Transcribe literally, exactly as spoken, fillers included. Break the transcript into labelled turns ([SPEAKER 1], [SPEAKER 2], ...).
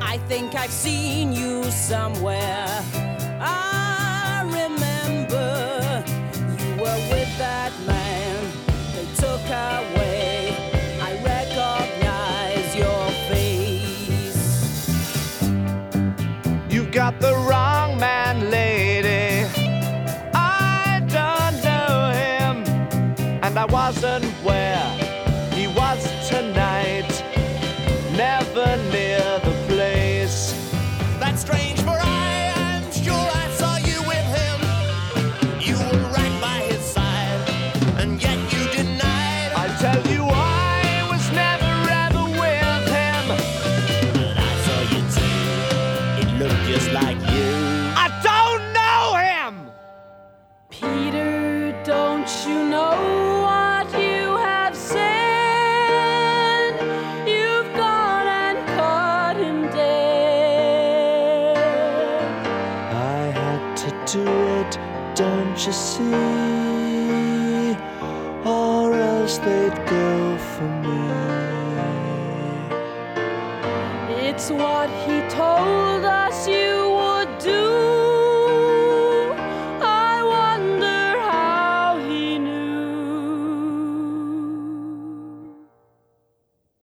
[SPEAKER 1] I think I've seen you somewhere. I remember you were with that man they took away. I recognize your face.
[SPEAKER 2] You've got the wrong man, lady. I don't know him, and I wasn't where he was tonight. Never near the place.
[SPEAKER 3] That's strange, for I am sure I saw you with him. You were right by his side, and yet you denied.
[SPEAKER 2] I tell you, I was never ever with him.
[SPEAKER 3] But I saw you too. It looked just like you.
[SPEAKER 2] I don't know him!
[SPEAKER 1] Peter, don't you know what you have said? You've gone and cut him dead.
[SPEAKER 2] I had to do it, don't you see? Or else they'd go for me.
[SPEAKER 1] It's what he told us you